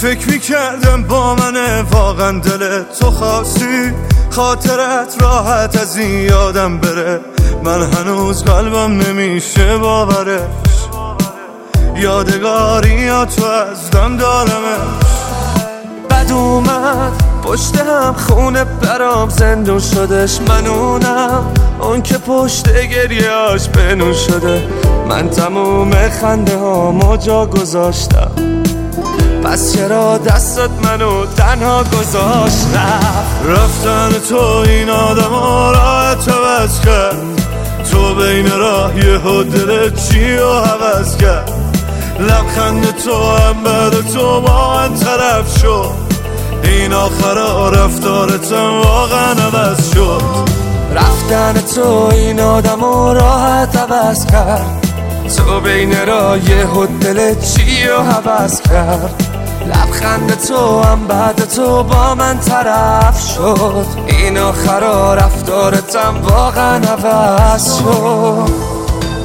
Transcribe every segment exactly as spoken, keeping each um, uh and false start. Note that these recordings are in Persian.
فکر میکردم با منه واقعا دلت تو خواستی خاطرت راحت از این یادم بره، من هنوز قلبم نمیشه باورش، یادگاری یا تو از دم دارمش. بد اومد پشت هم خونه برام زندون شدش، من اونم اون که پشت گریهاش بنون شده، من تموم خنده هامو جا گذاشتم، پس چرا دستت منو تنها گذاشت؟ رفتن تو این آدم ها راحت عوض کرد، تو بین راه یهو دلت چی رو عوض کرد، لبخند تو هم بعد تو با من طرف شد، این آخرا رفتارتم واقعا عوض شد. رفتن تو این آدم ها راحت عوض کرد، تو بین راه یهو دلت چی رو عوض کرد، لبخند تو هم بعد تو با من طرف شد، این آخرا رفتارتم واقعا عوض شد.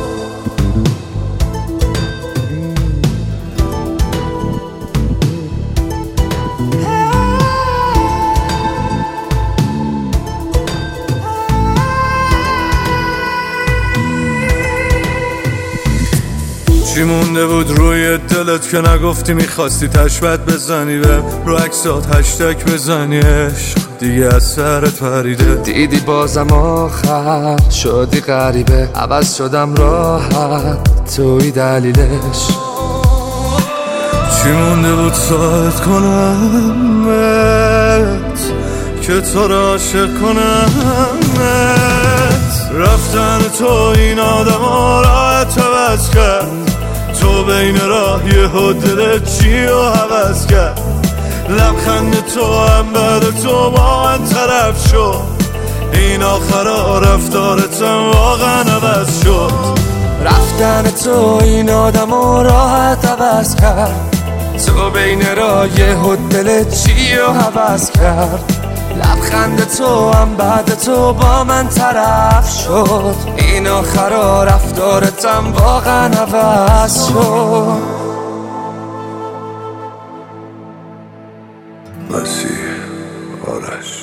چی مونده بود روی دلت که نگفتی میخواستی تشبت بزنی، به رو عکسات هشتگ بزنی، عشق دیگه از سرت پریده، دیدی بازم آخر شدی غریبه، عوض شدم راحت توی دلیلش. چی مونده بود ساعت کنمت که تو را عاشق کنمت، رفتن تو این آدم ها راحت عوض کرد، تو بین راه یهو دلت چی رو عوض کرد، لبخند تو هم بعد تو با من طرف شد، این آخرا رفتارتم واقعا عوض شد. رفتن تو این آدم ها راحت عوض کرد، تو بین راه یهو دلت چی رو عوض کرد، لبخند تو هم بعد تو با من طرف شد، این آخرا رفتارتم واقعا عوض شد. مسیح آرش